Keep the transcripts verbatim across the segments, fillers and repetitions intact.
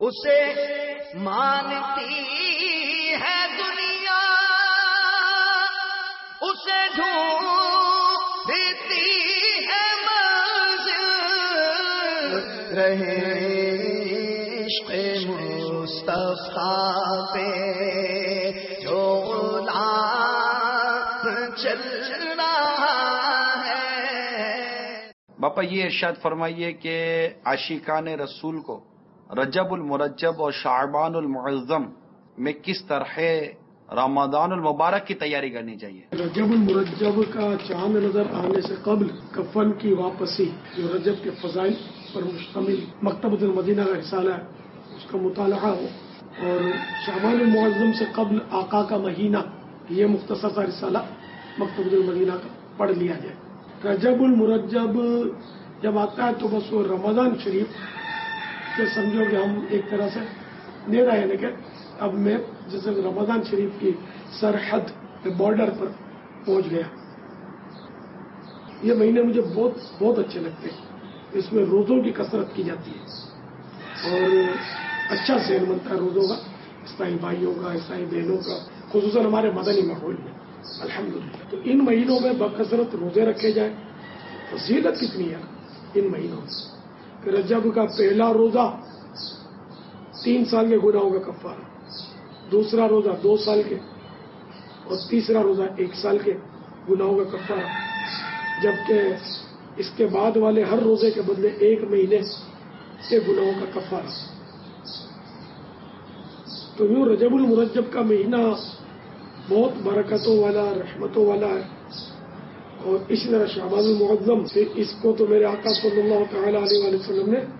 اسے مانتی ہے دنیا، اسے ڈھونڈتی ہے منزل، رہے عشق مصطفیٰ پہ جو غلام چل رہا ہے۔ باپا یہ ارشاد فرمائیے کہ عاشقان رسول کو رجب المرجب اور شعبان المعظم میں کس طرح رمضان المبارک کی تیاری کرنی چاہیے؟ رجب المرجب کا چاند نظر آنے سے قبل کفن کی واپسی، جو رجب کے فضائل پر مشتمل مکتبۃ المدینہ کا رسالہ ہے، اس کا مطالعہ ہو، اور شعبان المعظم سے قبل آقا کا مہینہ، یہ مختصر سا رسالہ مکتبۃ المدینہ کا پڑھ لیا جائے۔ رجب المرجب جب آتا ہے تو بس وہ رمضان شریف کہ سمجھو کہ ہم ایک طرح سے نیڑا ہے، لیکن اب میں جیسے رمضان شریف کی سرحد بارڈر پر پہنچ گیا۔ یہ مہینے مجھے بہت بہت اچھے لگتے ہیں، اس میں روزوں کی کثرت کی جاتی ہے اور اچھا ذہن بنتا ہے روزوں کا، عیسائی بھائیوں کا، عیسائی بہنوں کا، خصوصاً ہمارے مدنی ماحول میں الحمدللہ۔ تو ان مہینوں میں بکثرت روزے رکھے جائیں، فضیلت کتنی ہے ان مہینوں میں۔ رجب کا پہلا روزہ تین سال کے گناہوں کا کفارہ، دوسرا روزہ دو سال کے، اور تیسرا روزہ ایک سال کے گناہوں کا کفارہ، جبکہ اس کے بعد والے ہر روزے کے بدلے ایک مہینے کے گناہوں کا کفارہ۔ تو یوں رجب المرجب کا مہینہ بہت برکتوں والا، رحمتوں والا ہے، اور اسی طرح شعبان المعظم سے اس کو تو میرے آقا صلی اللہ تعالی علیہ وآلہ وسلم نے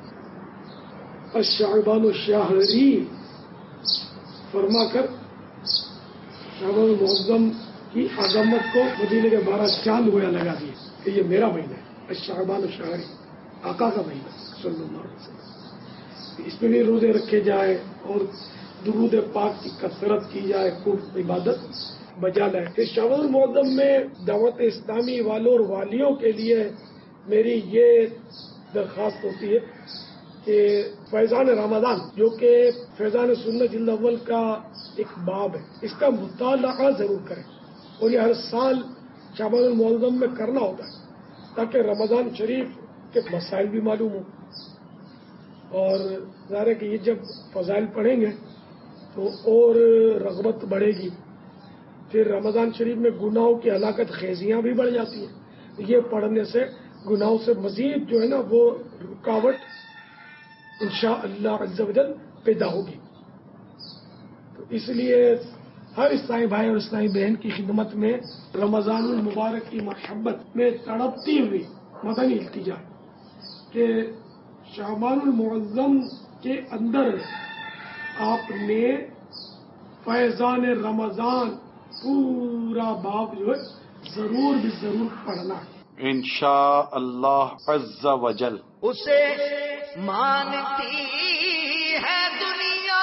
الشعبان الشہری فرما کر شعبان المعظم کی عظمت کو مدینے کے بارہ چاند گویا لگا دیے کہ یہ میرا مہینہ ہے، الشعبان الشہری، آقا کا مہینہ صلی اللہ علیہ وسلم۔ اس میں بھی روزے رکھے جائے اور درود پاک کی کثرت کی جائے، خوب عبادت بجا لائے۔ کہ شعبان المعظم میں دعوت اسلامی والوں اور والیوں کے لیے میری یہ درخواست ہوتی ہے کہ فیضان رمضان، جو کہ فیضان سنت جلد اول کا ایک باب ہے، اس کا مطالعہ ضرور کریں، اور یہ ہر سال شعبان المعظم میں کرنا ہوتا ہے تاکہ رمضان شریف کے مسائل بھی معلوم ہوں، اور ظاہر ہے کہ یہ جب فضائل پڑھیں گے تو اور رغبت بڑھے گی۔ پھر رمضان شریف میں گناہوں کی ہلاکت خیزیاں بھی بڑھ جاتی ہیں، یہ پڑھنے سے گناہوں سے مزید جو ہے نا وہ رکاوٹ انشاءاللہ عز و جل پیدا ہوگی۔ تو اس لیے ہر عیسائی بھائی اور عیسائی بہن کی خدمت میں رمضان المبارک کی محبت میں تڑپتی ہوئی مدنی التجا کہ شعبان المعظم کے اندر آپ نے فیضان رمضان پورا باب جو ہے ضرور بھی ضرور پڑھنا ہے انشاءاللہ عز و جل۔ اسے مانتی ہے دنیا،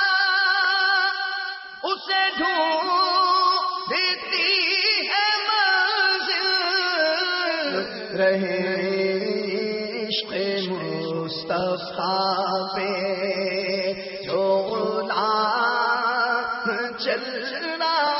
اسے ڈھونڈتی ہے منزل، رہے عشق مصطفیٰ پہ جو غلام چل رہا